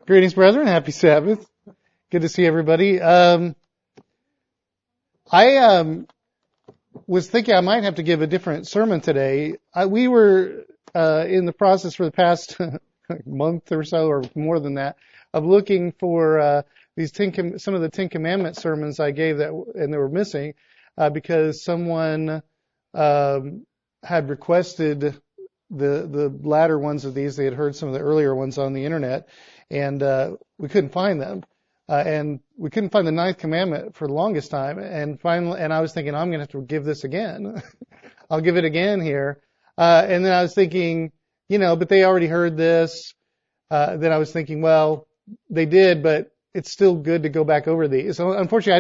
Greetings, brethren. Happy Sabbath. Good to see everybody. I was thinking I might have to give a different sermon today. We were in the process for the past month or so, or more than that, of looking for some of the Ten Commandments sermons I gave and they were missing because someone had requested the latter ones of these. They had heard some of the earlier ones on the internet, and we couldn't find them. And we couldn't find the ninth commandment for the longest time. And finally, I was thinking, I'm going to have to give this again. I'll give it again here. And then I was thinking, but they already heard this. Then I was thinking, well, they did, but it's still good to go back over these. So unfortunately,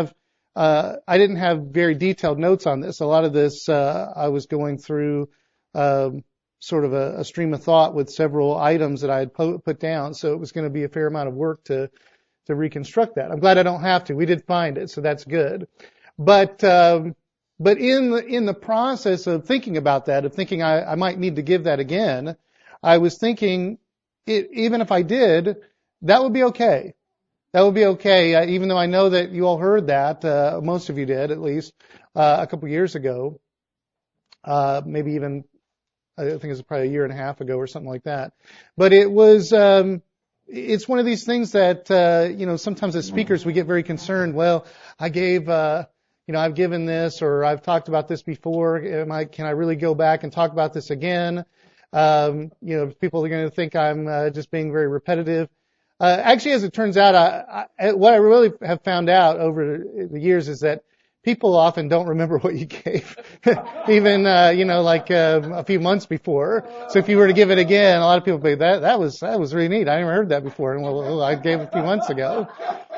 I didn't have very detailed notes on this. A lot of this, I was going through, sort of a stream of thought with several items that I had put down. So it was going to be a fair amount of work to reconstruct that. I'm glad I don't have to. We did find it, so that's good. But in the process of thinking about that, of thinking I might need to give that again, I was thinking even if I did, that would be okay. That would be okay, even though I know that you all heard that, most of you did at least, a couple years ago, maybe even, I think it was probably a year and a half ago or something like that. But it was, it's one of these things that, sometimes as speakers we get very concerned. Well, I gave, I've given this or I've talked about this before. Can I really go back and talk about this again? People are going to think I'm just being very repetitive. Actually, as it turns out, what I really have found out over the years is that people often don't remember what you gave, even, a few months before. So if you were to give it again, a lot of people say, that was really neat. I never heard that before. And well, I gave it a few months ago.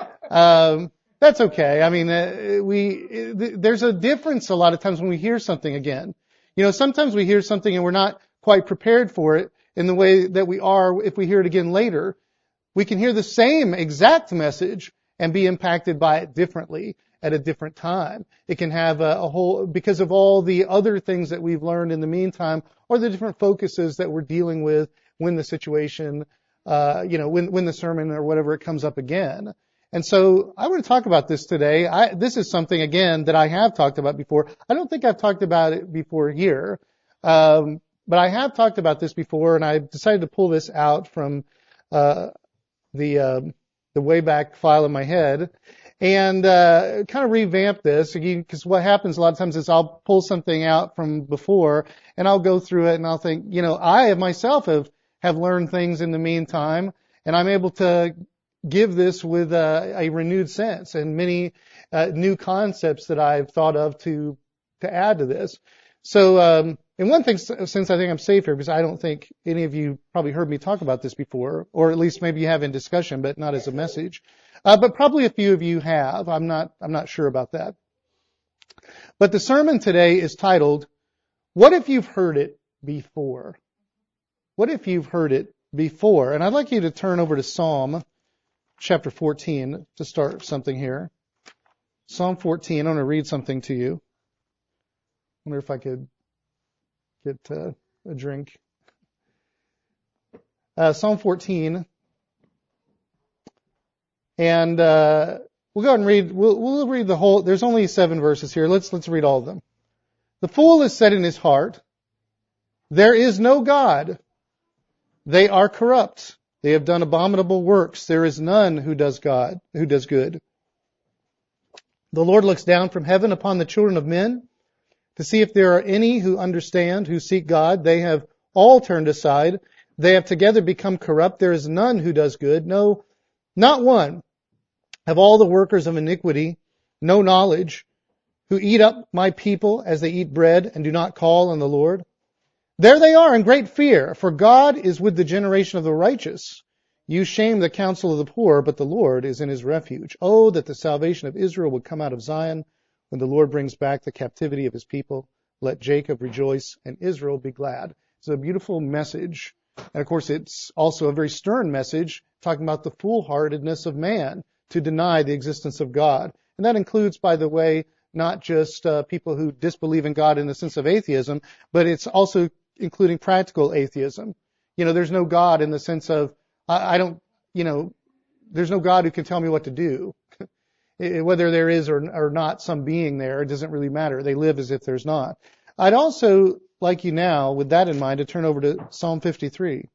That's okay. I mean, there's a difference a lot of times when we hear something again. Sometimes we hear something and we're not quite prepared for it in the way that we are if we hear it again later. We can hear the same exact message and be impacted by it differently at a different time. It can have a whole, because of all the other things that we've learned in the meantime, or the different focuses that we're dealing with when the situation, when the sermon or whatever it comes up again. And so I want to talk about this today. This is something, again, that I have talked about before. I don't think I've talked about it before here. But I have talked about this before, and I decided to pull this out from, the Wayback file in my head and kind of revamp this, because what happens a lot of times is I'll pull something out from before and I'll go through it and I'll think, I myself have learned things in the meantime, and I'm able to give this with a renewed sense and many new concepts that I've thought of to add to this. So and one thing, since I think I'm safe here, because I don't think any of you probably heard me talk about this before, or at least maybe you have in discussion, but not as a message. But probably a few of you have. I'm not sure about that. But the sermon today is titled, "What if you've heard it before?" What if you've heard it before? And I'd like you to turn over to Psalm chapter 14 to start something here. Psalm 14, I'm going to read something to you. I wonder if I could get a drink. Psalm 14. And we'll go ahead and read. We'll read the whole. There's only 7 verses here. Let's read all of them. The fool has said in his heart, "There is no God. They are corrupt. They have done abominable works. There is none who does good. The Lord looks down from heaven upon the children of men to see if there are any who understand, who seek God. They have all turned aside. They have together become corrupt. There is none who does good. No, not one. Have all the workers of iniquity no knowledge, who eat up my people as they eat bread and do not call on the Lord? There they are in great fear, for God is with the generation of the righteous. You shame the counsel of the poor, but the Lord is in his refuge. Oh, that the salvation of Israel would come out of Zion when the Lord brings back the captivity of his people. Let Jacob rejoice and Israel be glad." It's a beautiful message. And of course, it's also a very stern message talking about the foolhardiness of man to deny the existence of God. And that includes, by the way, not just people who disbelieve in God in the sense of atheism, but it's also including practical atheism. There's no God in the sense of, I don't, there's no God who can tell me what to do. Whether there is or not some being there, it doesn't really matter. They live as if there's not. I'd also like you now, with that in mind, to turn over to Psalm 53.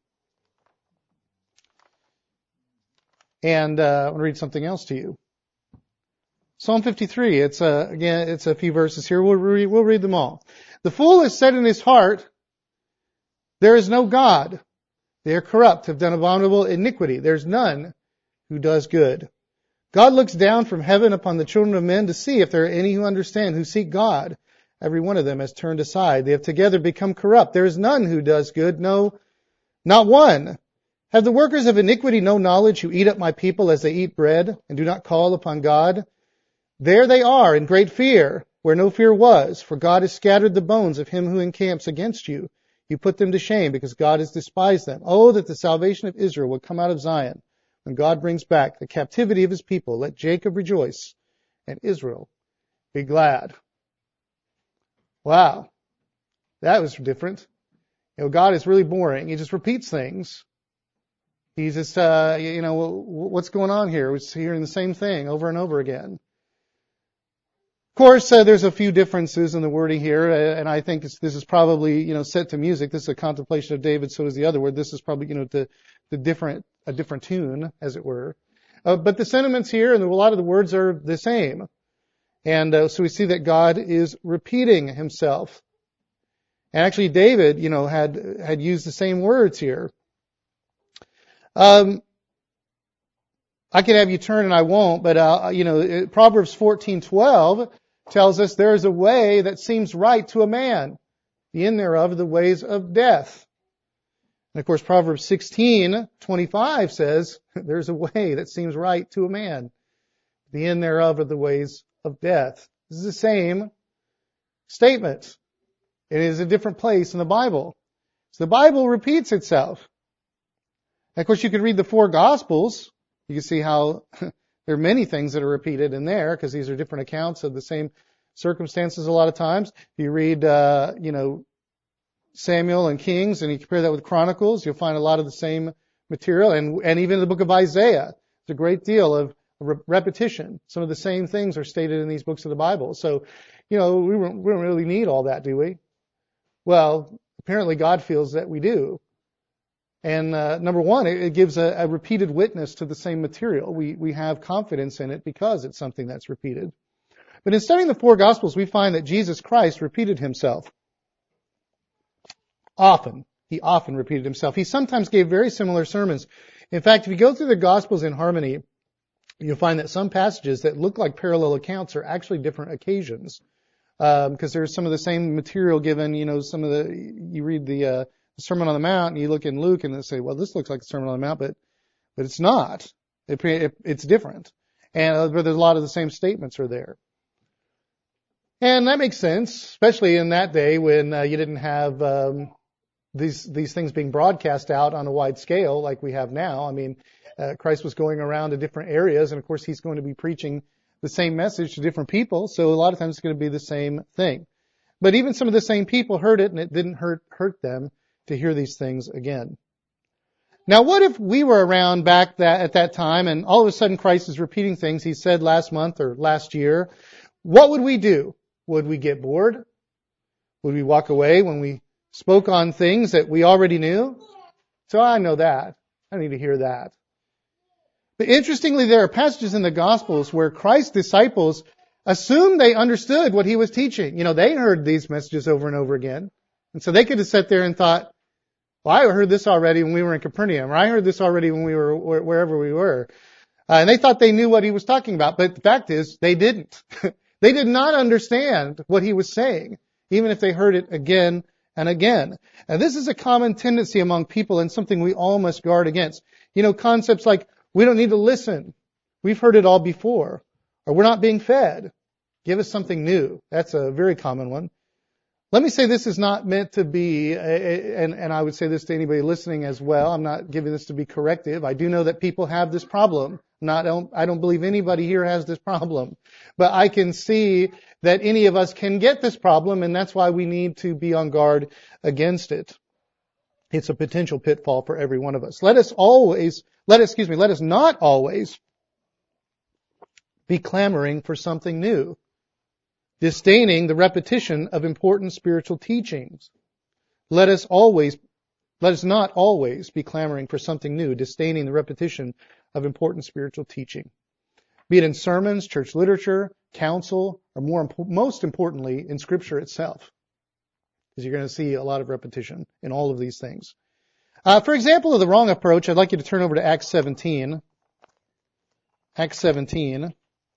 And I want to read something else to you. Psalm 53, it's a few verses here. We'll read them all. The fool has said in his heart, there is no God. They are corrupt, have done abominable iniquity. There's none who does good. God looks down from heaven upon the children of men to see if there are any who understand, who seek God. Every one of them has turned aside. They have together become corrupt. There is none who does good, no, not one. Have the workers of iniquity no knowledge, who eat up my people as they eat bread, and do not call upon God? There they are in great fear, where no fear was, for God has scattered the bones of him who encamps against you. You put them to shame, because God has despised them. Oh, that the salvation of Israel would come out of Zion. When God brings back the captivity of his people, let Jacob rejoice and Israel be glad. Wow. That was different. God is really boring. He just repeats things. He's just, what's going on here? We're hearing the same thing over and over again. Of course, there's a few differences in the wording here, and I think this is probably, set to music. This is a contemplation of David, so is the other word. This is probably, a different tune, as it were. But the sentiments here and a lot of the words are the same. And so we see that God is repeating himself. And actually David, had used the same words here. I could have you turn and I won't, but Proverbs 14:12 tells us there is a way that seems right to a man, the end thereof the ways of death. And of course Proverbs 16:25 says there's a way that seems right to a man, the end thereof are the ways of death. This is the same statement. It is a different place in the Bible. So the Bible repeats itself. And of course you could read the four Gospels. You can see how there are many things that are repeated in there, because these are different accounts of the same circumstances a lot of times. If you read, Samuel and Kings, and you compare that with Chronicles, you'll find a lot of the same material, and even the book of Isaiah. There's a great deal of repetition. Some of the same things are stated in these books of the Bible. So, we don't really need all that, do we? Well, apparently God feels that we do. And number one, it gives a repeated witness to the same material. We have confidence in it because it's something that's repeated. But in studying the four Gospels, we find that Jesus Christ repeated himself often. He often repeated himself. He sometimes gave very similar sermons. In fact, if you go through the Gospels in harmony, you'll find that some passages that look like parallel accounts are actually different occasions. Because there's some of the same material given, you read the Sermon on the Mount, and you look in Luke and they say, well, this looks like the Sermon on the Mount, but it's not. It's different. And but there's a lot of the same statements are there. And that makes sense, especially in that day when you didn't have these things being broadcast out on a wide scale like we have now. I mean, Christ was going around to different areas, and of course he's going to be preaching the same message to different people, so a lot of times it's going to be the same thing. But even some of the same people heard it, and it didn't hurt them to hear these things again. Now, what if we were around back at that time, and all of a sudden Christ is repeating things he said last month or last year? What would we do? Would we get bored? Would we walk away when we spoke on things that we already knew? So I know that. I need to hear that. But interestingly, there are passages in the Gospels where Christ's disciples assumed they understood what he was teaching. They heard these messages over and over again. And so they could have sat there and thought, well, I heard this already when we were in Capernaum, or I heard this already when we were wherever we were. And they thought they knew what he was talking about. But the fact is, they didn't. They did not understand what he was saying, even if they heard it again and again. And this is a common tendency among people and something we all must guard against. Concepts like, we don't need to listen. We've heard it all before. Or we're not being fed. Give us something new. That's a very common one. Let me say this is not meant to be, and I would say this to anybody listening as well. I'm not giving this to be corrective. I do know that people have this problem. I don't believe anybody here has this problem. But I can see that any of us can get this problem, and that's why we need to be on guard against it. It's a potential pitfall for every one of us. Let us not always be clamoring for something new, disdaining the repetition of important spiritual teachings. Let us not always be clamoring for something new, disdaining the repetition of important spiritual teaching. Be it in sermons, church literature, counsel, or most importantly, in Scripture itself. Because you're going to see a lot of repetition in all of these things. For example of the wrong approach, I'd like you to turn over to Acts 17. Acts 17.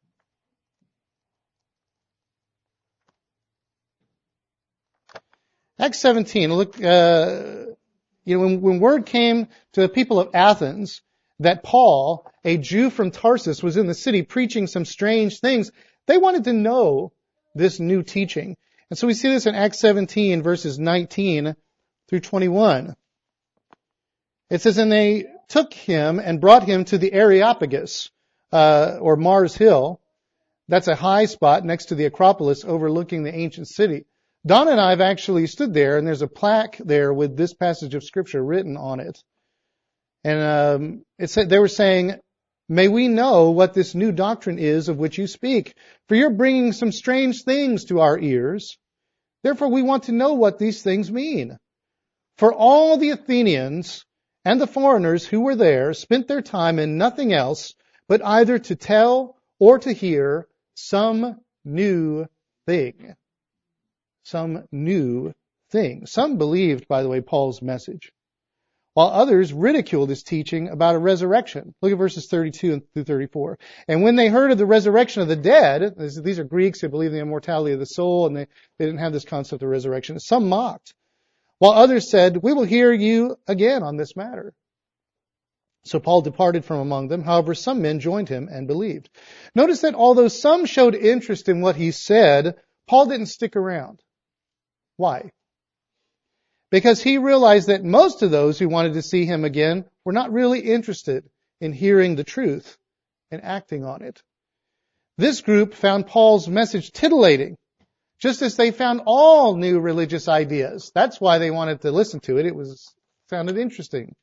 Acts 17, look, when word came to the people of Athens that Paul, a Jew from Tarsus, was in the city preaching some strange things, they wanted to know this new teaching. And so we see this in Acts 17, verses 19 through 21. It says, and they took him and brought him to the Areopagus, or Mars Hill. That's a high spot next to the Acropolis overlooking the ancient city. Don and I have actually stood there, and there's a plaque there with this passage of Scripture written on it. And it said, they were saying, may we know what this new doctrine is of which you speak, for you're bringing some strange things to our ears. Therefore, we want to know what these things mean. For all the Athenians and the foreigners who were there spent their time in nothing else but either to tell or to hear some new thing. Some new thing. Some believed, by the way, Paul's message, while others ridiculed his teaching about a resurrection. Look at verses 32 through 34. And when they heard of the resurrection of the dead, these are Greeks who believe in the immortality of the soul, and they didn't have this concept of resurrection. Some mocked, while others said, we will hear you again on this matter. So Paul departed from among them. However, some men joined him and believed. Notice that although some showed interest in what he said, Paul didn't stick around. Why? Because he realized that most of those who wanted to see him again were not really interested in hearing the truth and acting on it. This group found Paul's message titillating, just as they found all new religious ideas. That's why they wanted to listen to it. It sounded interesting.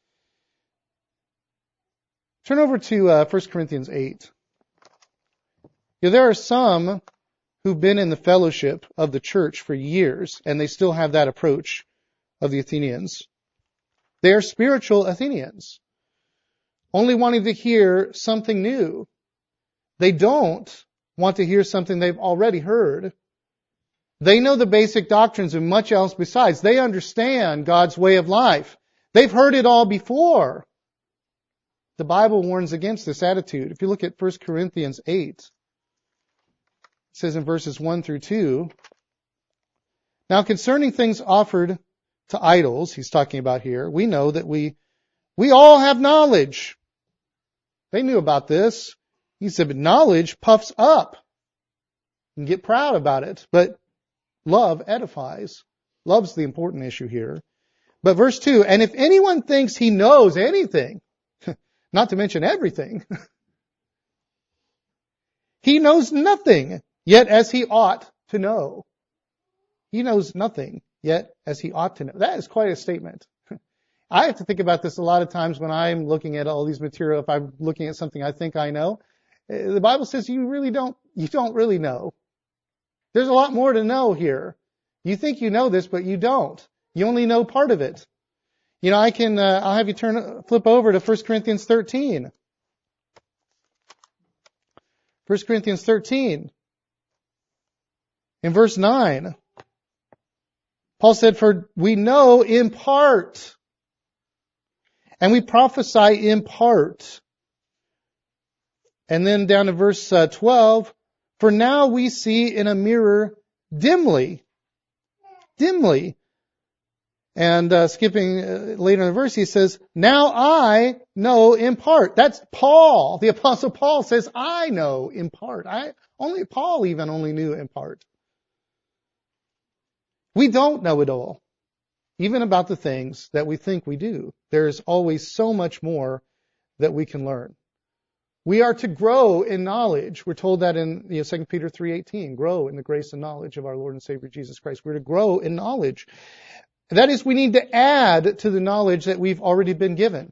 Turn over to 1 Corinthians 8. There are some who've been in the fellowship of the church for years, and they still have that approach of the Athenians. They are spiritual Athenians, only wanting to hear something new. They don't want to hear something they've already heard. They know the basic doctrines and much else besides. They understand God's way of life. They've heard it all before. The Bible warns against this attitude. If you look at 1 Corinthians 8, it says in verses 1 through 2, now concerning things offered to idols, he's talking about here, we know that we all have knowledge. They knew about this. He said, but knowledge puffs up. You can get proud about it, but love edifies. Love's the important issue here. But verse 2, and if anyone thinks he knows anything, not to mention everything, he knows nothing, yet as he ought to know. He knows nothing, yet as he ought to know. That is quite a statement. I have to think about this a lot of times when I'm looking at all these material. If I'm looking at something I think I know, the Bible says you don't really know. There's a lot more to know here. You think you know this, but you don't. You only know part of it. I'll have you flip over to 1 Corinthians 13. 1 Corinthians 13. In verse 9, Paul said, for we know in part, and we prophesy in part. And then down to verse 12, for now we see in a mirror dimly. And skipping later in the verse, he says, now I know in part. That's Paul. The Apostle Paul says, I know in part. Paul even only knew in part. We don't know it all, even about the things that we think we do. There's always so much more that we can learn. We are to grow in knowledge. We're told that in 2 Peter 3:18, grow in the grace and knowledge of our Lord and Savior Jesus Christ. We're to grow in knowledge. That is, we need to add to the knowledge that we've already been given.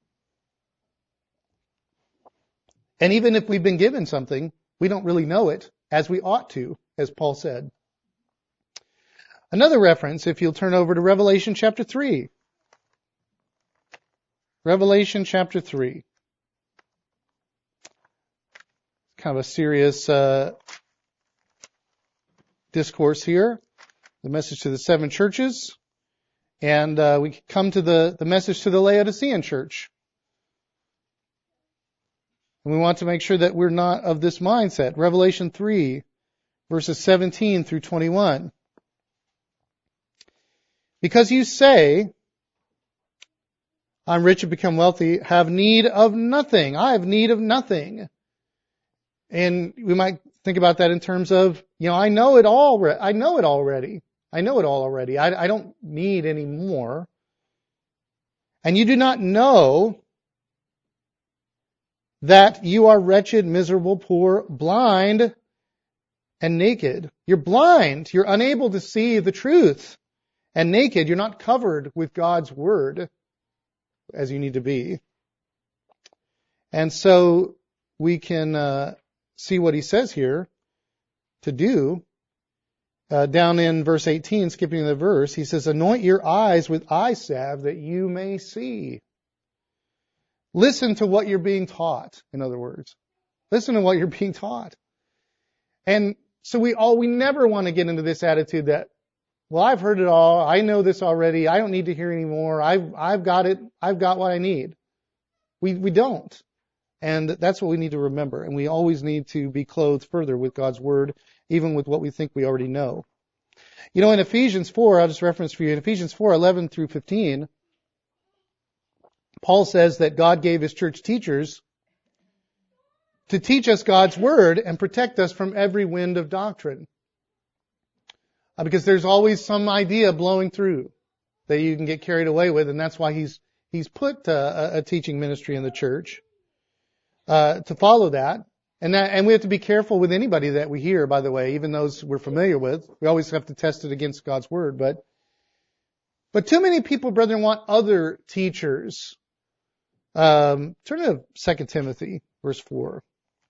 And even if we've been given something, we don't really know it as we ought to, as Paul said. Another reference, if you'll turn over to Revelation chapter 3. Revelation chapter 3. Kind of a serious discourse here. The message to the 7 churches. And we come to the message to the Laodicean church. And we want to make sure that we're not of this mindset. Revelation 3, verses 17 through 21. Because you say, I'm rich and become wealthy, have need of nothing. I have need of nothing. And we might think about that in terms of, I know it all. I know it already. I know it all already. I don't need any more. And you do not know that you are wretched, miserable, poor, blind, and naked. You're blind. You're unable to see the truth. And naked, you're not covered with God's word as you need to be. And so we can see what he says here to do. Down in verse 18, skipping the verse, he says, anoint your eyes with eye salve that you may see. Listen to what you're being taught, in other words. Listen to what you're being taught. And so we never want to get into this attitude that, well, I've heard it all. I know this already. I don't need to hear any more. I've got it. I've got what I need. We don't. And that's what we need to remember. And we always need to be clothed further with God's word, even with what we think we already know. In Ephesians 4, I'll just reference for you, in Ephesians 4, 11 through 15, Paul says that God gave his church teachers to teach us God's word and protect us from every wind of doctrine. Because there's always some idea blowing through that you can get carried away with, and that's why he's put a teaching ministry in the church to follow that. And we have to be careful with anybody that we hear, by the way, even those we're familiar with. We always have to test it against God's word. But too many people, brethren, want other teachers. Turn to 2 Timothy, verse 4.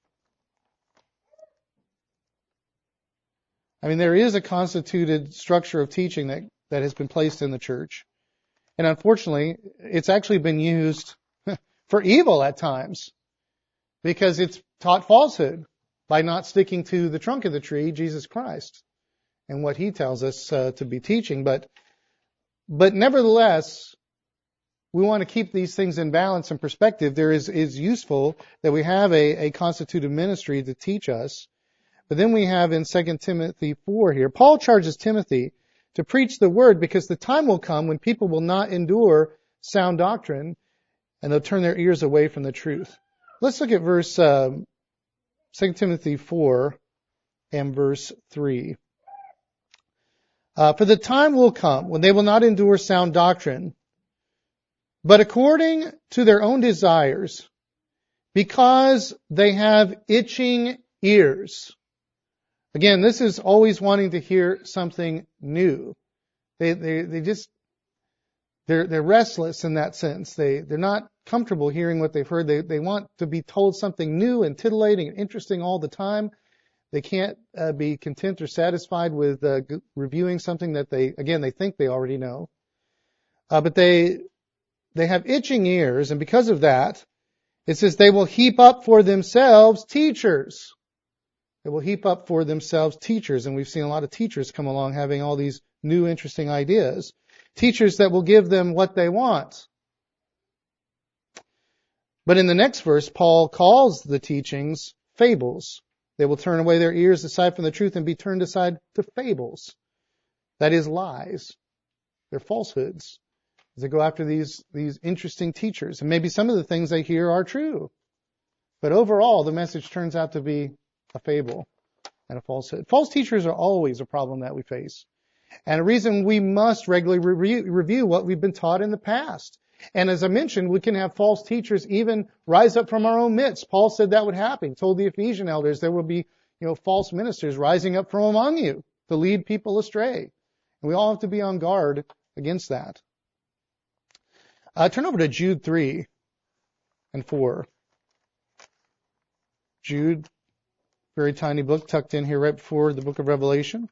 There is a constituted structure of teaching that has been placed in the church. And unfortunately, it's actually been used for evil at times because it's taught falsehood by not sticking to the trunk of the tree, Jesus Christ, and what he tells us to be teaching. But nevertheless, we want to keep these things in balance and perspective. There is useful that we have a constituted ministry to teach us. But then we have in 2 Timothy 4 here, Paul charges Timothy to preach the word because the time will come when people will not endure sound doctrine and they'll turn their ears away from the truth. Let's look at verse 2 Timothy 4 and verse 3. For the time will come when they will not endure sound doctrine, but according to their own desires, because they have itching ears. Again, this is always wanting to hear something new. They're restless in that sense. They're not comfortable hearing what they've heard. They want to be told something new and titillating and interesting all the time. They can't be content or satisfied with reviewing something that they think they already know. But they have itching ears, and because of that, it says they will heap up for themselves teachers. They will heap up for themselves teachers, and we've seen a lot of teachers come along having all these new interesting ideas. Teachers that will give them what they want. But in the next verse, Paul calls the teachings fables. They will turn away their ears aside from the truth and be turned aside to fables. That is lies. They're falsehoods. They go after these interesting teachers. And maybe some of the things they hear are true. But overall, the message turns out to be a fable and a falsehood. False teachers are always a problem that we face. And a reason we must regularly review what we've been taught in the past. And as I mentioned, we can have false teachers even rise up from our own midst. Paul said that would happen. He told the Ephesian elders there will be, false ministers rising up from among you to lead people astray. And we all have to be on guard against that. Turn over to Jude 3 and 4. Jude, very tiny book tucked in here right before the book of Revelation.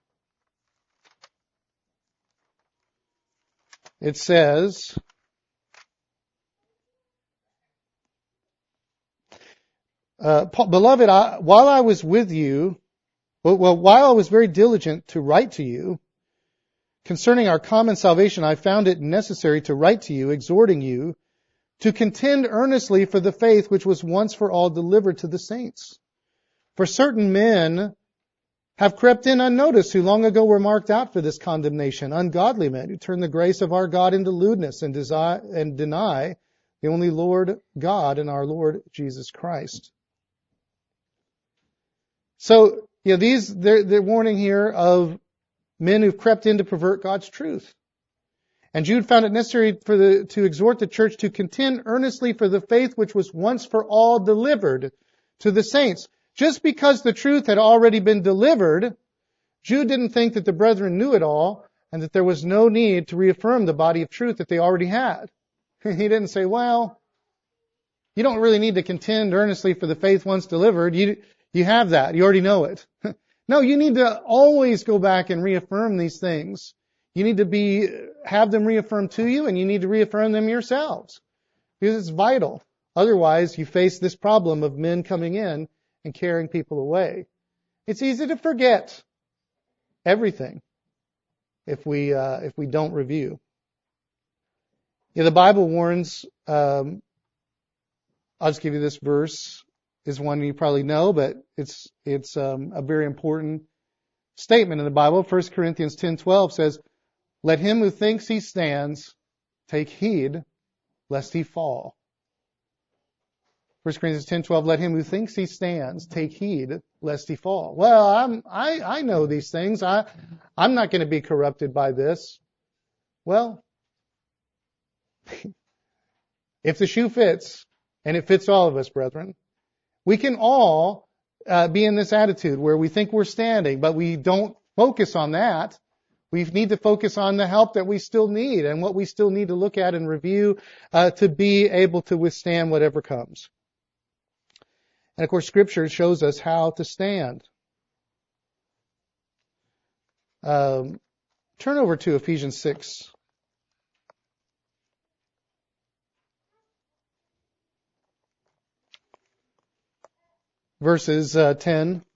It says, Beloved, while I was with you, while I was very diligent to write to you concerning our common salvation, I found it necessary to write to you, exhorting you to contend earnestly for the faith which was once for all delivered to the saints. For certain men have crept in unnoticed, who long ago were marked out for this condemnation, ungodly men who turn the grace of our God into lewdness and deny the only Lord God and our Lord Jesus Christ. So, they're warning here of men who've crept in to pervert God's truth. And Jude found it necessary to exhort the church to contend earnestly for the faith which was once for all delivered to the saints. Just because the truth had already been delivered, Jude didn't think that the brethren knew it all and that there was no need to reaffirm the body of truth that they already had. He didn't say, well, you don't really need to contend earnestly for the faith once delivered. You have that. You already know it. No, you need to always go back and reaffirm these things. You need to have them reaffirmed to you, and you need to reaffirm them yourselves, because it's vital. Otherwise, you face this problem of men coming in and carrying people away. It's easy to forget everything if we don't review. The Bible warns. I'll just give you this verse. Is one you probably know, but it's a very important statement in the Bible. 1 Corinthians 10:12 says, "Let him who thinks he stands take heed lest he fall." 1 Corinthians 10:12, "Let him who thinks he stands take heed lest he fall." Well, I know these things. I'm not going to be corrupted by this. Well, if the shoe fits, and it fits all of us, brethren, we can all be in this attitude where we think we're standing, but we don't focus on that. We need to focus on the help that we still need and what we still need to look at and review to be able to withstand whatever comes. And of course, Scripture shows us how to stand. Turn over to Ephesians 6. Verses 10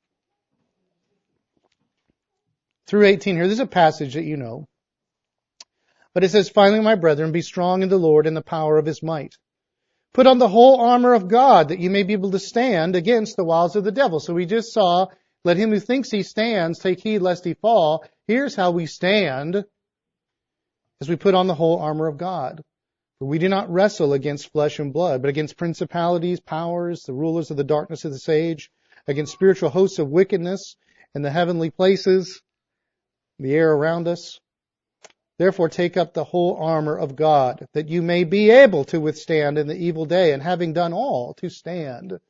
through 18 here. This is a passage that you know. But it says, "Finally, my brethren, be strong in the Lord and the power of His might. Put on the whole armor of God, that you may be able to stand against the wiles of the devil." So we just saw, let him who thinks he stands take heed lest he fall. Here's how we stand as we put on the whole armor of God. "For we do not wrestle against flesh and blood, but against principalities, powers, the rulers of the darkness of this age, against spiritual hosts of wickedness in the heavenly places, the air around us. Therefore take up the whole armor of God, that you may be able to withstand in the evil day, and having done all, to stand.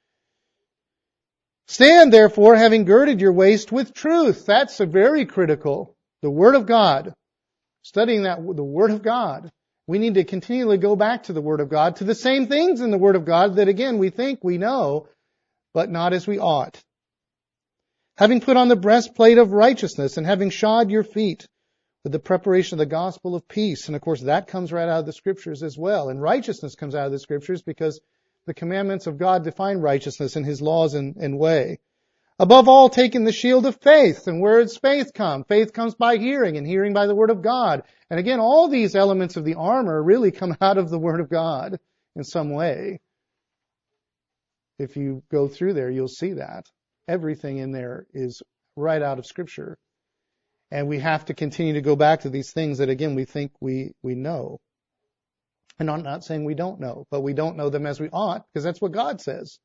Stand therefore, having girded your waist with truth." That's very critical. The Word of God. Studying the Word of God. We need to continually go back to the Word of God, to the same things in the Word of God that, again, we think we know, but not as we ought. "Having put on the breastplate of righteousness, and having shod your feet with the preparation of the gospel of peace." And of course, that comes right out of the Scriptures as well. And righteousness comes out of the Scriptures because the commandments of God define righteousness in His laws and way. "Above all, taking the shield of faith." And where does faith come? Faith comes by hearing, and hearing by the Word of God. And again, all these elements of the armor really come out of the Word of God in some way. If you go through there, you'll see that. Everything in there is right out of Scripture. And we have to continue to go back to these things that, again, we think we know. And I'm not saying we don't know, but we don't know them as we ought, because that's what God says.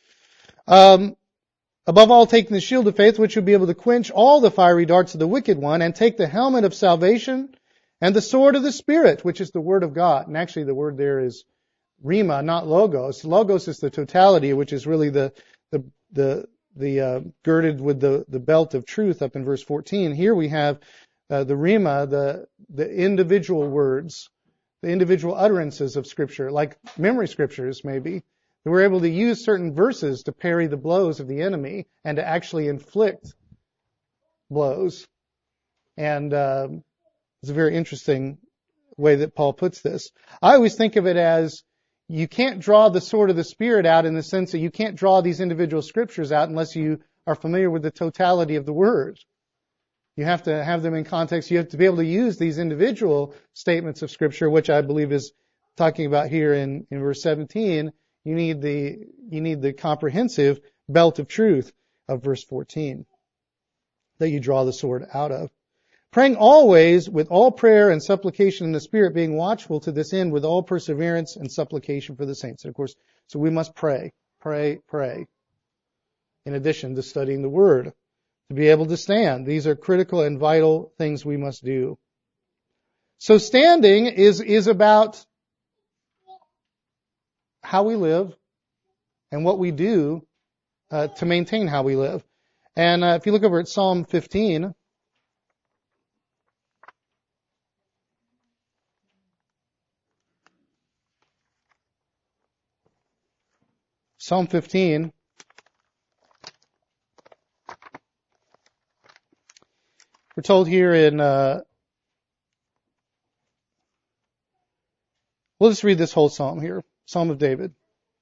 "Above all, taking the shield of faith, which will be able to quench all the fiery darts of the wicked one, and take the helmet of salvation and the sword of the Spirit," which is the Word of God. And actually the word there is rhema, not logos. Logos is the totality, which is really the girded with the belt of truth up in verse 14. Here we have the rhema, the individual words, the individual utterances of Scripture, like memory scriptures maybe. We're able to use certain verses to parry the blows of the enemy and to actually inflict blows. And it's a very interesting way that Paul puts this. I always think of it as you can't draw the sword of the Spirit out in the sense that you can't draw these individual scriptures out unless you are familiar with the totality of the Word. You have to have them in context. You have to be able to use these individual statements of Scripture, which I believe is talking about here in verse 17. You need the comprehensive belt of truth of verse 14 that you draw the sword out of. Praying always with all prayer and supplication in the Spirit, being watchful to this end with all perseverance and supplication for the saints. And of course, so we must pray, in addition to studying the Word, to be able to stand. These are critical and vital things we must do. So standing is about how we live and what we do to maintain how we live. And if you look over at Psalm 15, Psalm 15, we're told here in, we'll just read this whole psalm here, Psalm of David.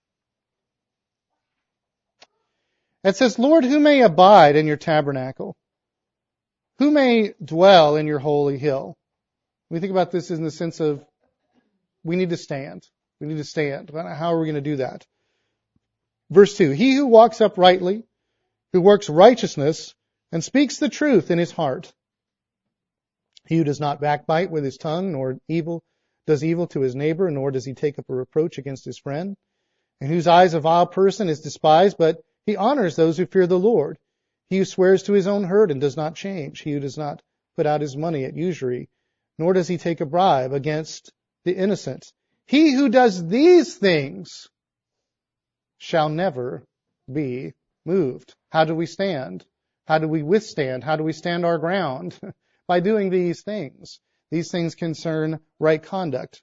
It says, Lord, who may abide in your tabernacle? Who may dwell in your holy hill? We think about this in the sense of we need to stand. We need to stand. How are we going to do that? Verse 2, he who walks uprightly, who works righteousness, and speaks the truth in his heart. He who does not backbite with his tongue, nor does evil to his neighbor, nor does he take up a reproach against his friend, and whose eyes a vile person is despised, but he honors those who fear the Lord. He who swears to his own hurt and does not change. He who does not put out his money at usury, nor does he take a bribe against the innocent. He who does these things shall never be moved. How do we stand? How do we withstand? How do we stand our ground? By doing these things. These things concern right conduct.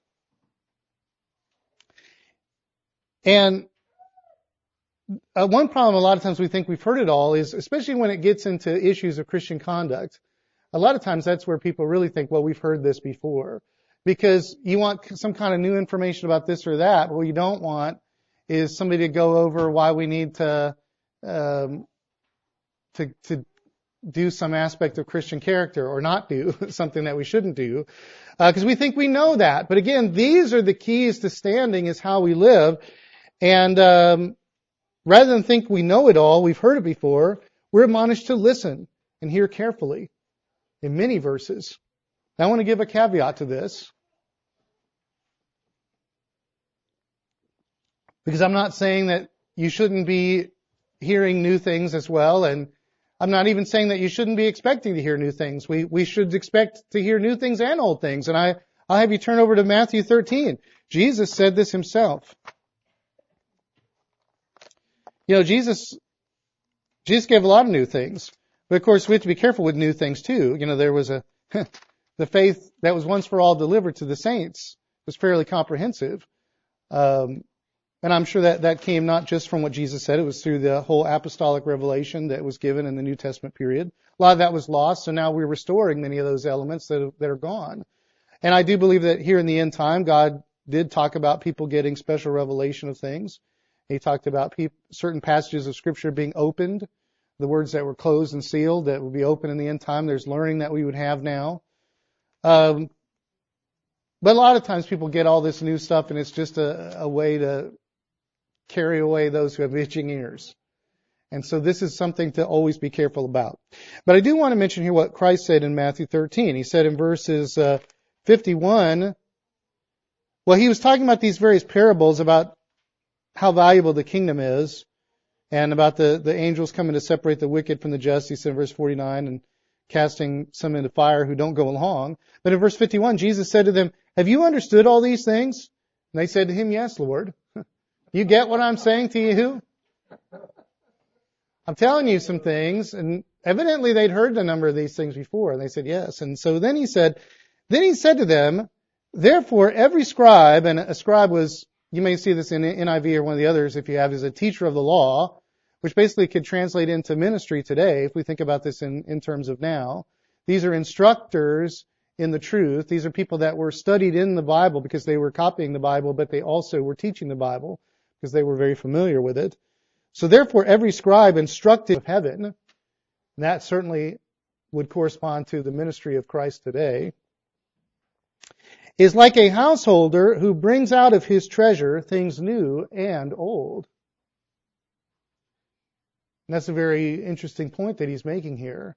And one problem a lot of times we think we've heard it all is, especially when it gets into issues of Christian conduct, a lot of times that's where people really think, well, we've heard this before. Because you want some kind of new information about this or that, but what you don't want is somebody to go over why we need to do some aspect of Christian character or not do something that we shouldn't do. Because we think we know that. But again, these are the keys to standing, is how we live. And rather than think we know it all, we've heard it before, we're admonished to listen and hear carefully in many verses. Now, I want to give a caveat to this. Because I'm not saying that you shouldn't be hearing new things as well, and I'm not even saying that you shouldn't be expecting to hear new things. We should expect to hear new things and old things. And I'll have you turn over to Matthew 13. Jesus said this himself. You know, Jesus gave a lot of new things. But of course, we have to be careful with new things too. You know, there was the faith that was once for all delivered to the saints was fairly comprehensive. And I'm sure that came not just from what Jesus said. It was through the whole apostolic revelation that was given in the New Testament period. A lot of that was lost, so now we're restoring many of those elements that are gone. And I do believe that here in the end time, God did talk about people getting special revelation of things. He talked about certain passages of Scripture being opened, the words that were closed and sealed that will be open in the end time. There's learning that we would have now. But a lot of times people get all this new stuff, and it's just a way to carry away those who have itching ears. And so this is something to always be careful about. But I do want to mention here what Christ said in Matthew 13. He said in verses 51, well, he was talking about these various parables about how valuable the kingdom is and about the angels coming to separate the wicked from the just. He said in verse 49, and casting some into fire who don't go along. But in verse 51, Jesus said to them, have you understood all these things? And they said to him, yes, Lord. You get what I'm saying to you? I'm telling you some things, and evidently they'd heard a number of these things before, and they said yes. And so then he said to them, therefore every scribe, and a scribe was, you may see this in NIV or one of the others if you have, is a teacher of the law, which basically could translate into ministry today if we think about this in terms of now. These are instructors in the truth. These are people that were studied in the Bible because they were copying the Bible, but they also were teaching the Bible because they were very familiar with it. So therefore every scribe instructed of heaven, and that certainly would correspond to the ministry of Christ today, is like a householder who brings out of his treasure things new and old. And that's a very interesting point that he's making here.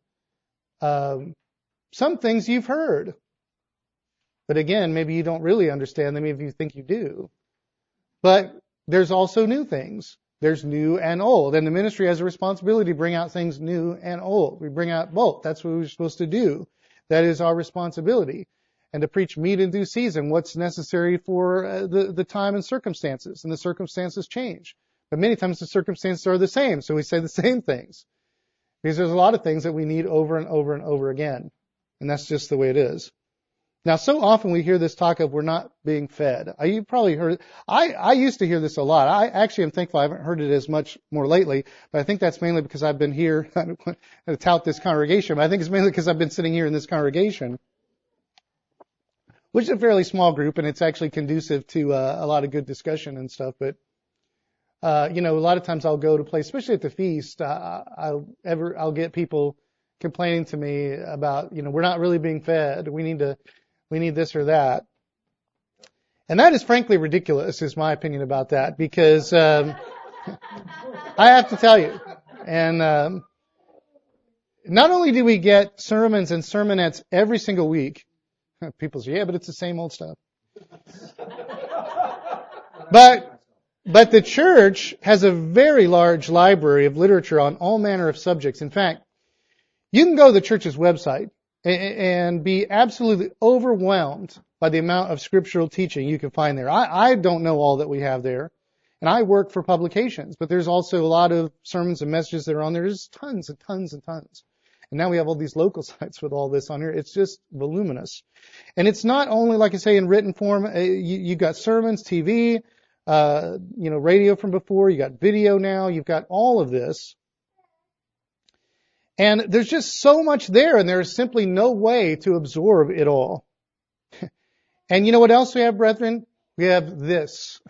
Some things you've heard, but again, maybe you don't really understand them if you think you do. But there's also new things. There's new and old. And the ministry has a responsibility to bring out things new and old. We bring out both. That's what we're supposed to do. That is our responsibility. And to preach meat in due season, what's necessary for the time and circumstances. And the circumstances change. But many times the circumstances are the same, so we say the same things. Because there's a lot of things that we need over and over and over again. And that's just the way it is. Now, so often we hear this talk of we're not being fed. You probably heard it. I used to hear this a lot. I actually am thankful I haven't heard it as much more lately, but I think that's mainly because I've been here to tout this congregation, but I think it's mainly because I've been sitting here in this congregation, which is a fairly small group, and it's actually conducive to a lot of good discussion and stuff. But a lot of times I'll go to places, especially at the feast, I'll get people complaining to me about, we're not really being fed. We need this or that. And that is frankly ridiculous, is my opinion about that, because I have to tell you, and not only do we get sermons and sermonettes every single week, people say, yeah, but it's the same old stuff. But the church has a very large library of literature on all manner of subjects. In fact, you can go to the church's website and be absolutely overwhelmed by the amount of scriptural teaching you can find there. I don't know all that we have there, and I work for publications, but there's also a lot of sermons and messages that are on there. There's tons and tons and tons. And now we have all these local sites with all this on here. It's just voluminous. And it's not only, like I say, in written form. You've got sermons, TV, radio from before. You got video now. You've got all of this. And there's just so much there, and there's simply no way to absorb it all. And you know what else we have, brethren? We have this.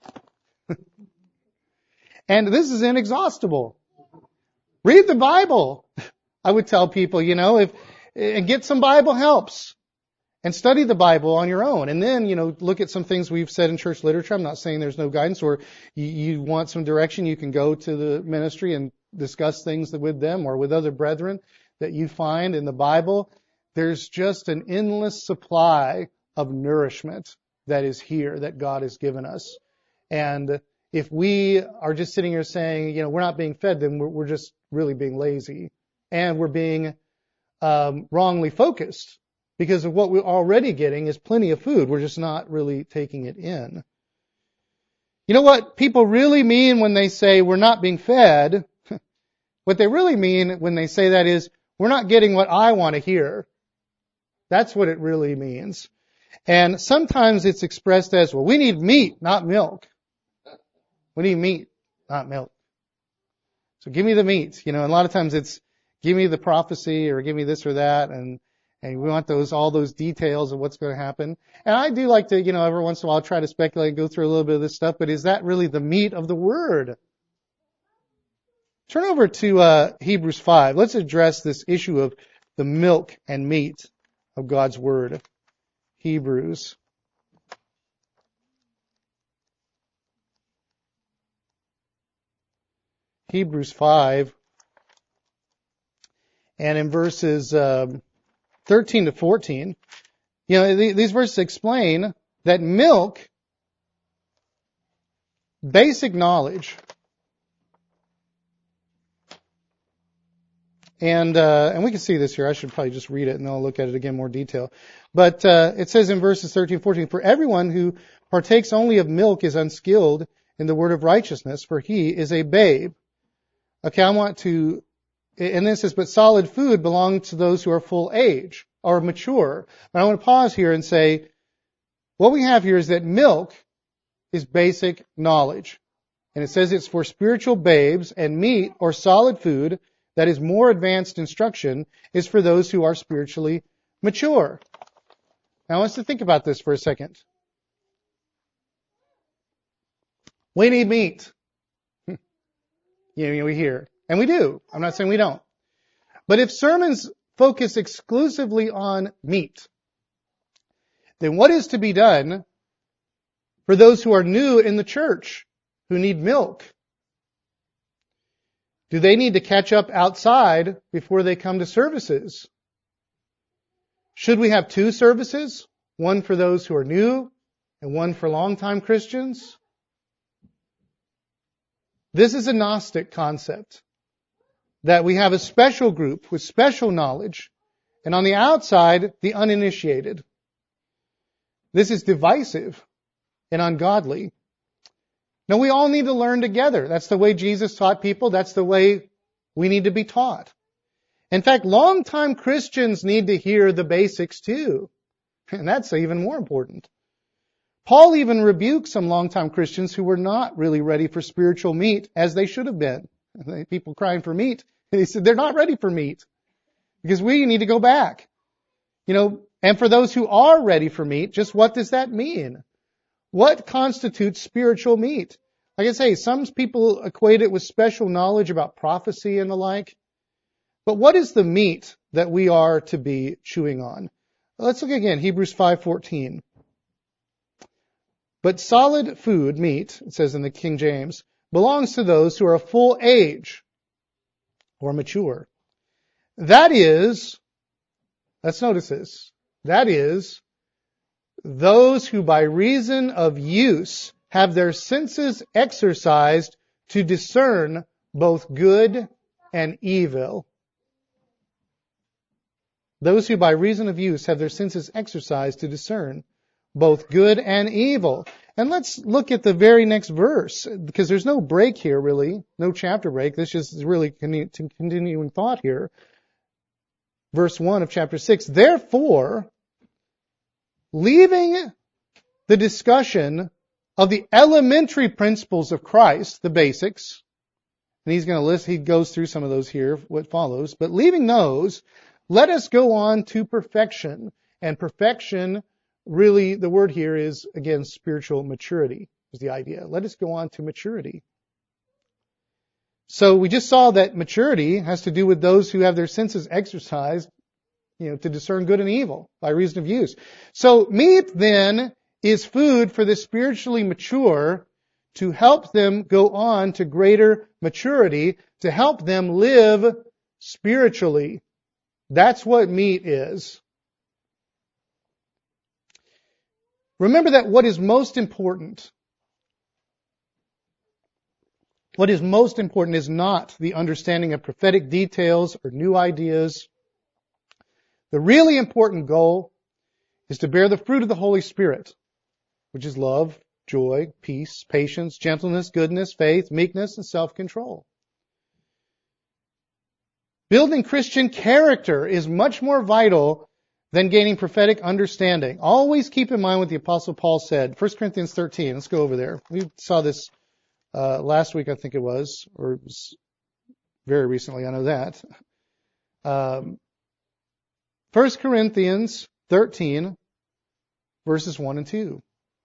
And this is inexhaustible. Read the Bible. I would tell people, and get some Bible helps. And study the Bible on your own. And then, look at some things we've said in church literature. I'm not saying there's no guidance, or you want some direction, you can go to the ministry and discuss things with them or with other brethren that you find in the Bible. There's just an endless supply of nourishment that is here that God has given us. And if we are just sitting here saying, we're not being fed, then we're just really being lazy. And we're being wrongly focused. Because of what we're already getting is plenty of food. We're just not really taking it in. You know what people really mean when they say we're not being fed? What they really mean when they say that is, we're not getting what I want to hear. That's what it really means. And sometimes it's expressed as, well, we need meat, not milk. We need meat, not milk. So give me the meat. And a lot of times it's, give me the prophecy or give me this or that, and we want all those details of what's going to happen. And I do like to, every once in a while try to speculate and go through a little bit of this stuff, but is that really the meat of the Word? Turn over to Hebrews 5. Let's address this issue of the milk and meat of God's Word. Hebrews. Hebrews 5. And in verses 13 to 14, these verses explain that milk, basic knowledge, and we can see this here. I should probably just read it and then I'll look at it again in more detail. But it says in verses 13 and 14, for everyone who partakes only of milk is unskilled in the word of righteousness, for he is a babe. Okay, I want to And then it says, but solid food belongs to those who are full age or mature. But I want to pause here and say, what we have here is that milk is basic knowledge. And it says it's for spiritual babes, and meat or solid food, that is more advanced instruction, is for those who are spiritually mature. Now I want us to think about this for a second. We need meat. We hear. And we do. I'm not saying we don't. But if sermons focus exclusively on meat, then what is to be done for those who are new in the church, who need milk? Do they need to catch up outside before they come to services? Should we have two services? One for those who are new and one for longtime Christians? This is a Gnostic concept, that we have a special group with special knowledge, and on the outside, the uninitiated. This is divisive and ungodly. Now, we all need to learn together. That's the way Jesus taught people. That's the way we need to be taught. In fact, longtime Christians need to hear the basics too. And that's even more important. Paul even rebuked some longtime Christians who were not really ready for spiritual meat as they should have been. People crying for meat. And he said, they're not ready for meat because we need to go back. And for those who are ready for meat, just what does that mean? What constitutes spiritual meat? Like I say, some people equate it with special knowledge about prophecy and the like. But what is the meat that we are to be chewing on? Let's look again, Hebrews 5:14. But solid food, meat, it says in the King James, belongs to those who are of full age or mature. That is, let's notice this, that is, those who by reason of use have their senses exercised to discern both good and evil. Those who by reason of use have their senses exercised to discern both good and evil. And let's look at the very next verse, because there's no break here really, no chapter break. This is really continuing thought here. Verse 1 of chapter 6. Therefore, leaving the discussion of the elementary principles of Christ, the basics, and he goes through some of those here, what follows, but leaving those, let us go on to perfection. And perfection, really, the word here is, again, spiritual maturity is the idea. Let us go on to maturity. So we just saw that maturity has to do with those who have their senses exercised, to discern good and evil by reason of use. So meat then is food for the spiritually mature to help them go on to greater maturity, to help them live spiritually. That's what meat is. Remember that what is most important is not the understanding of prophetic details or new ideas. The really important goal is to bear the fruit of the Holy Spirit, which is love, joy, peace, patience, gentleness, goodness, faith, meekness, and self-control. Building Christian character is much more vital than gaining prophetic understanding. Always keep in mind what the Apostle Paul said. 1 Corinthians 13. Let's go over there. We saw this last week, I think it was, or it was very recently. I know that. 1 Corinthians 13, verses 1 and 2.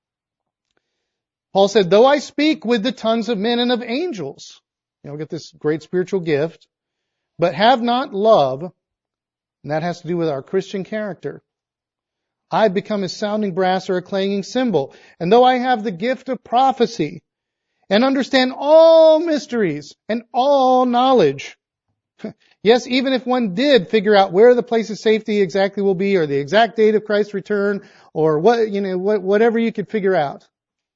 Paul said, though I speak with the tongues of men and of angels, get this great spiritual gift, but have not love, and that has to do with our Christian character, I become a sounding brass or a clanging cymbal. And though I have the gift of prophecy and understand all mysteries and all knowledge, yes, even if one did figure out where the place of safety exactly will be or the exact date of Christ's return or whatever you could figure out.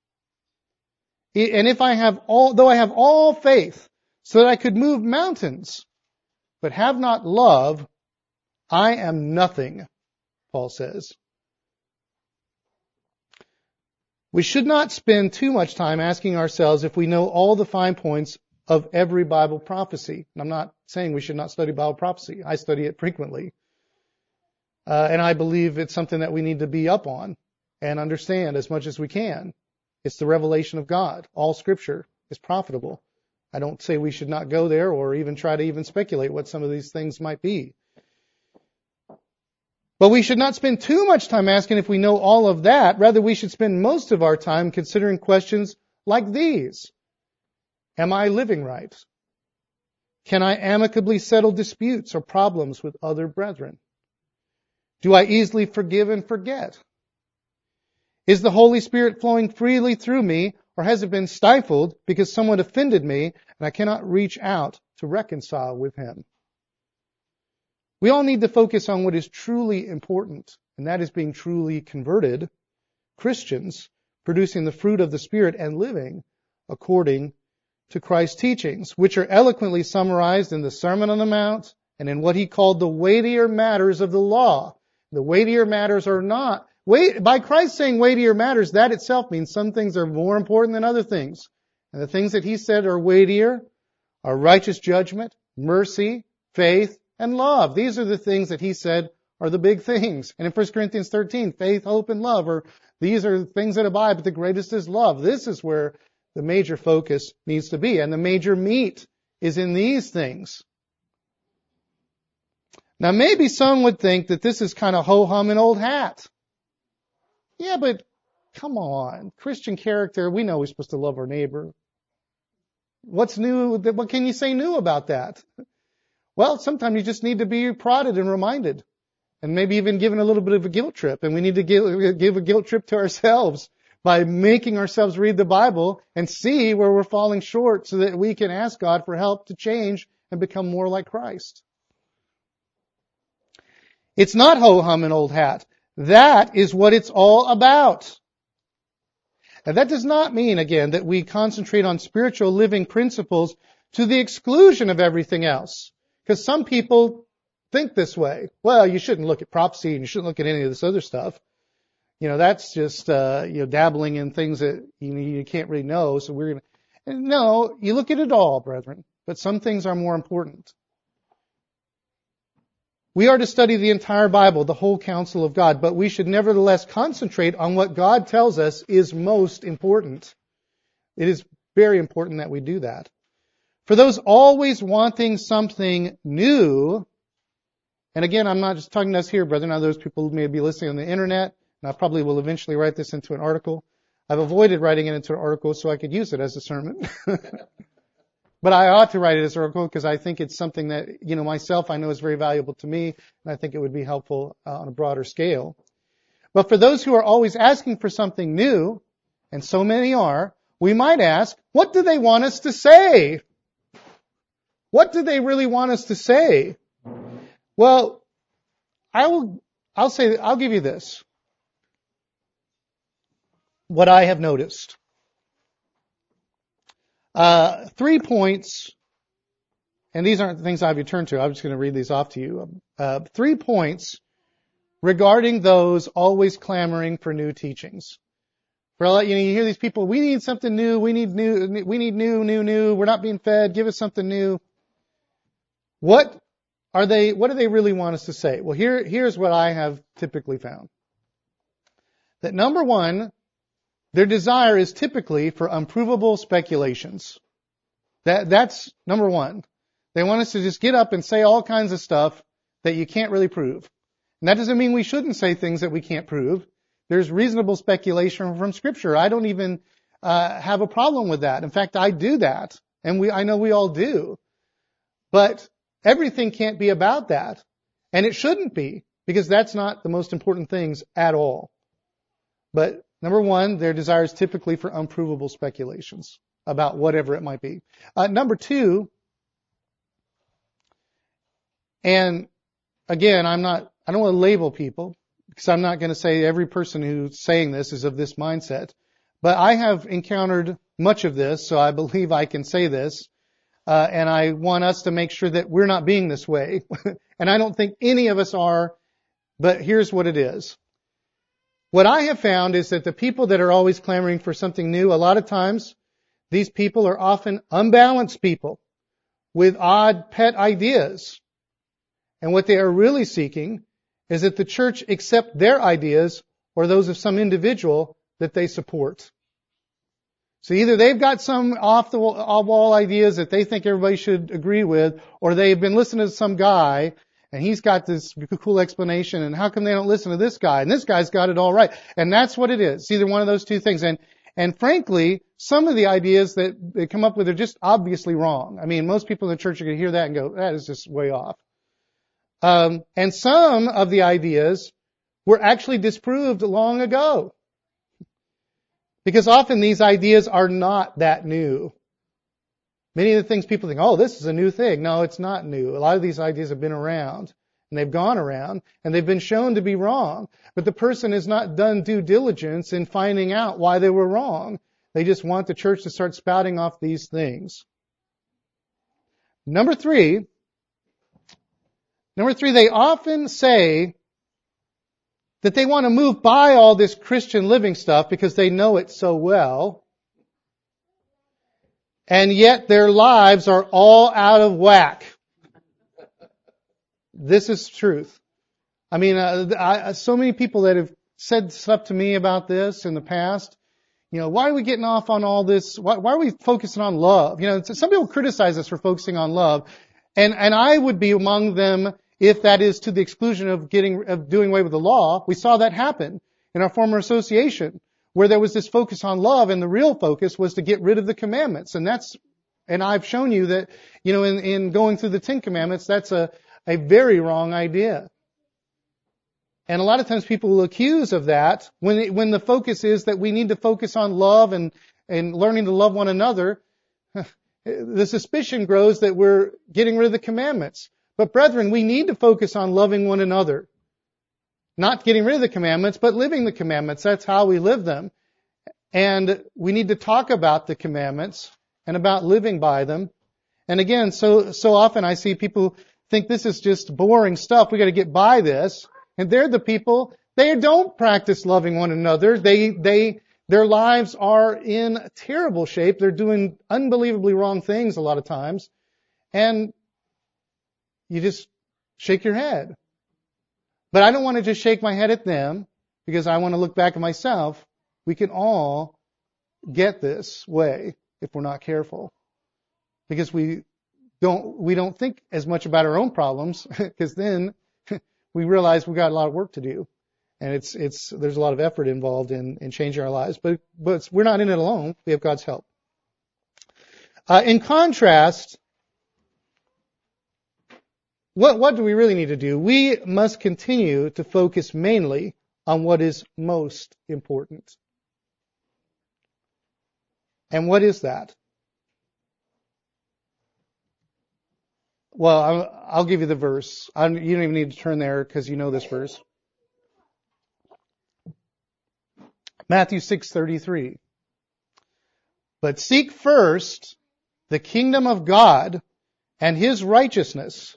And if I have though I have all faith so that I could move mountains, but have not love, I am nothing, Paul says. We should not spend too much time asking ourselves if we know all the fine points of every Bible prophecy. And I'm not saying we should not study Bible prophecy. I study it frequently. And I believe it's something that we need to be up on and understand as much as we can. It's the revelation of God. All Scripture is profitable. I don't say we should not go there or even try to even speculate what some of these things might be. But we should not spend too much time asking if we know all of that. Rather, we should spend most of our time considering questions like these. Am I living right? Can I amicably settle disputes or problems with other brethren? Do I easily forgive and forget? Is the Holy Spirit flowing freely through me, or has it been stifled because someone offended me and I cannot reach out to reconcile with him? We all need to focus on what is truly important, and that is being truly converted Christians, producing the fruit of the Spirit and living according to Christ's teachings, which are eloquently summarized in the Sermon on the Mount and in what he called the weightier matters of the law. The weightier matters are not, by Christ saying weightier matters, that itself means some things are more important than other things. And the things that he said are weightier are righteous judgment, mercy, faith, and love. These are the things that he said are the big things. And in 1 Corinthians 13, faith, hope, and love these are things that abide, but the greatest is love. This is where the major focus needs to be. And the major meat is in these things. Now maybe some would think that this is kind of ho-hum and old hat. Yeah, but come on. Christian character, we know we're supposed to love our neighbor. What's new? What can you say new about that? Well, sometimes you just need to be prodded and reminded. And maybe even given a little bit of a guilt trip. And we need to give a guilt trip to ourselves by making ourselves read the Bible and see where we're falling short so that we can ask God for help to change and become more like Christ. It's not ho-hum and old hat. That is what it's all about. And that does not mean, again, that we concentrate on spiritual living principles to the exclusion of everything else. Because some people think this way. Well, you shouldn't look at prophecy and you shouldn't look at any of this other stuff. That's just, dabbling in things that you can't really know. So no, you look at it all, brethren. But some things are more important. We are to study the entire Bible, the whole counsel of God, but we should nevertheless concentrate on what God tells us is most important. It is very important that we do that. For those always wanting something new, and again, I'm not just talking to us here, brethren. Now, those people who may be listening on the internet, and I probably will eventually write this into an article. I've avoided writing it into an article so I could use it as a sermon. But I ought to write it as an article because I think it's something that, myself I know is very valuable to me, and I think it would be helpful on a broader scale. But for those who are always asking for something new, and so many are, we might ask, what do they want us to say? What do they really want us to say? Well, I'll give you this. What I have noticed. 3 points, and these aren't the things I've returned to. I'm just going to read these off to you. 3 points regarding those always clamoring for new teachings. You hear these people, we need something new, we need new, we're not being fed, give us something new. What do they really want us to say? Well, here's what I have typically found. That number one, their desire is typically for unprovable speculations. That's number one. They want us to just get up and say all kinds of stuff that you can't really prove. And that doesn't mean we shouldn't say things that we can't prove. There's reasonable speculation from Scripture. I don't even have a problem with that. In fact, I do that. And I know we all do. But everything can't be about that. And it shouldn't be, because that's not the most important things at all. But number one, their desire is typically for unprovable speculations about whatever it might be. Number two, and again, I don't want to label people, because I'm not going to say every person who's saying this is of this mindset. But I have encountered much of this, so I believe I can say this. And I want us to make sure that we're not being this way. And I don't think any of us are, but here's what it is. What I have found is that the people that are always clamoring for something new, a lot of times, These people are often unbalanced people with odd pet ideas. And what they are really seeking is that the church accept their ideas or those of some individual that they support. So either they've got some off-the-wall ideas that they think everybody should agree with, or they've been listening to some guy and he's got this cool explanation, and how come they don't listen to this guy? And this guy's got it all right. And that's what it is. It's either one of those two things. And frankly, some of the ideas that they come up with are just obviously wrong. I mean, most people in the church are going to hear that and go, that is just way off. And some of the ideas were actually disproved long ago. Because often these ideas are not that new. Many of the things people think, oh, this is a new thing. No, it's not new. A lot of these ideas have been around, and they've gone around, and they've been shown to be wrong. But the person has not done due diligence in finding out why they were wrong. They just want the church to start spouting off these things. Number three, they often say that they want to move by all this Christian living stuff because they know it so well. And yet their lives are all out of whack. This is truth. I mean, so many people that have said stuff to me about this in the past. You know, why are we getting off on all this? Why are we focusing on love? You know, some people criticize us for focusing on love. And I would be among them if that is to the exclusion of doing away with the law. We saw that happen in our former association, where there was this focus on love, and the real focus was to get rid of the commandments. And I've shown you that, you know, in going through the 10 Commandments, that's a very wrong idea. And a lot of times people will accuse of that when the focus is that we need to focus on love and learning to love one another. The suspicion grows that we're getting rid of the commandments. But brethren, we need to focus on loving one another. Not getting rid of the commandments, but living the commandments. That's how we live them. And we need to talk about the commandments and about living by them. And again, so often I see people think this is just boring stuff. We got to get by this. And they're the people, they don't practice loving one another. Their lives are in terrible shape. They're doing unbelievably wrong things a lot of times. And you just shake your head. But I don't want to just shake my head at them, because I want to look back at myself. We can all get this way if we're not careful. Because we don't think as much about our own problems, because then we realize we've got a lot of work to do. And there's a lot of effort involved in changing our lives. But we're not in it alone. We have God's help. In contrast, what do we really need to do? We must continue to focus mainly on what is most important. And what is that? Well, I'll give you the verse. You don't even need to turn there because you know this verse. Matthew 6:33. But seek first the kingdom of God and His righteousness.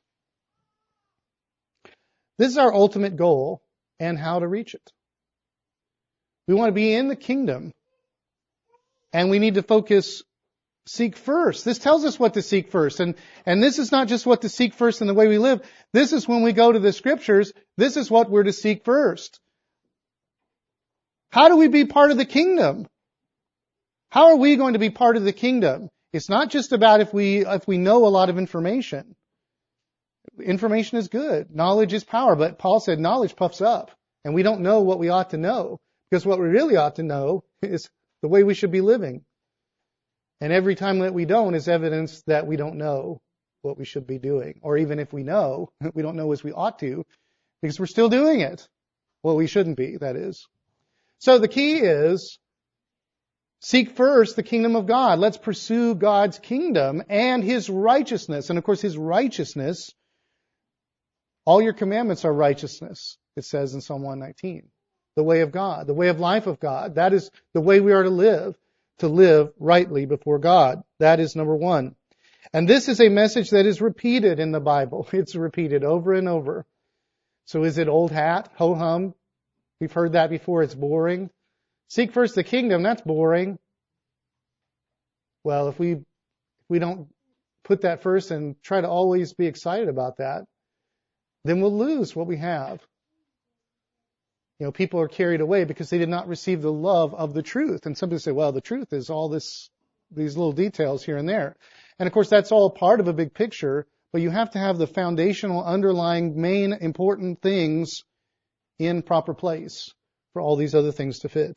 This is our ultimate goal and how to reach it. We want to be in the kingdom, and we need to seek first. This tells us what to seek first. And this is not just what to seek first in the way we live. This is when we go to the scriptures, this is what we're to seek first. How do we be part of the kingdom? How are we going to be part of the kingdom? It's not just about if we know a lot of information. Information is good. Knowledge is power. But Paul said knowledge puffs up. And we don't know what we ought to know. Because what we really ought to know is the way we should be living. And every time that we don't is evidence that we don't know what we should be doing. Or even if we know, we don't know as we ought to, because we're still doing it. Well, we shouldn't be, that is. So the key is, seek first the kingdom of God. Let's pursue God's kingdom and His righteousness. And of course, His righteousness, all your commandments are righteousness, it says in Psalm 119. The way of God, the way of life of God. That is the way we are to live rightly before God. That is number one. And this is a message that is repeated in the Bible. It's repeated over and over. So is it old hat, ho-hum? We've heard that before. It's boring. Seek first the kingdom. That's boring. Well, if we don't put that first and try to always be excited about that, then we'll lose what we have. People are carried away because they did not receive the love of the truth. And some people say, well, the truth is all these little details here and there. And of course, that's all part of a big picture, but you have to have the foundational, underlying, main important things in proper place for all these other things to fit.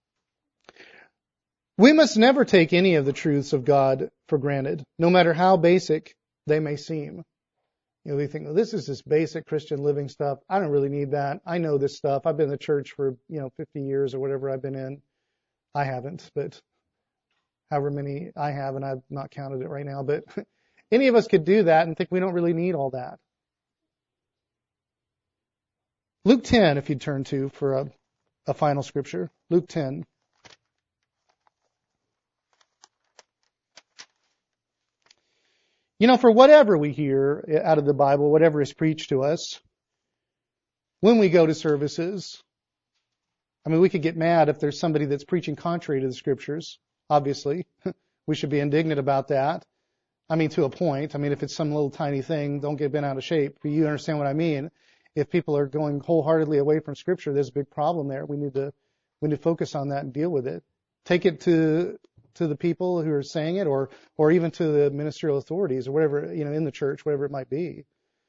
We must never take any of the truths of God for granted, no matter how basic they may seem. We think, well, this is just basic Christian living stuff. I don't really need that. I know this stuff. I've been in the church for, 50 years or whatever I've been in. I haven't, but however many I have, and I've not counted it right now. But any of us could do that and think we don't really need all that. Luke 10, if you'd turn to for a final scripture. Luke 10. For whatever we hear out of the Bible, whatever is preached to us, when we go to services, we could get mad if there's somebody that's preaching contrary to the Scriptures, obviously. We should be indignant about that. To a point. If it's some little tiny thing, don't get bent out of shape. But you understand what I mean. If people are going wholeheartedly away from Scripture, there's a big problem there. We need to focus on that and deal with it. Take it to the people who are saying it, or even to the ministerial authorities, or whatever, in the church, whatever it might be.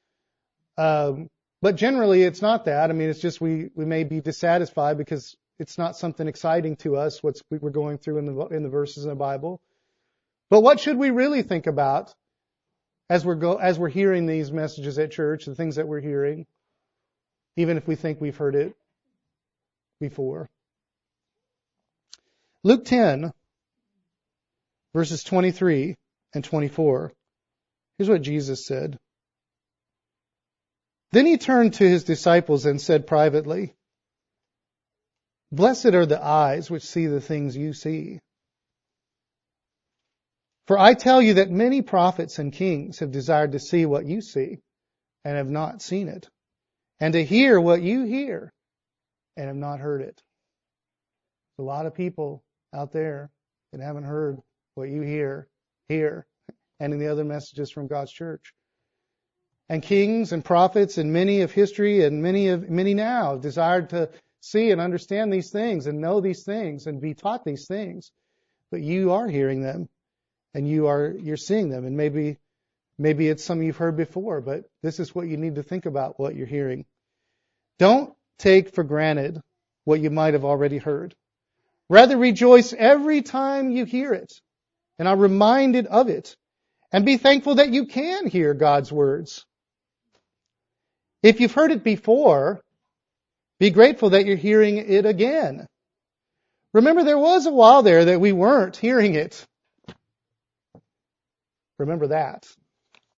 But generally, it's not that. It's just we may be dissatisfied because it's not something exciting to us what we're going through in the verses in the Bible. But what should we really think about as we're hearing these messages at church, the things that we're hearing, even if we think we've heard it before? Luke 10. Verses 23 and 24. Here's what Jesus said. Then he turned to his disciples and said privately, "Blessed are the eyes which see the things you see. For I tell you that many prophets and kings have desired to see what you see and have not seen it, and to hear what you hear and have not heard it." There's a lot of people out there that haven't heard what you hear here and in the other messages from God's church. And kings and prophets and many of history and many now desired to see and understand these things and know these things and be taught these things. But you are hearing them and you're seeing them. And maybe it's some you've heard before, but this is what you need to think about, what you're hearing. Don't take for granted what you might have already heard. Rather rejoice every time you hear it and are reminded of it, and be thankful that you can hear God's words. If you've heard it before, be grateful that you're hearing it again. Remember, there was a while there that we weren't hearing it. Remember that.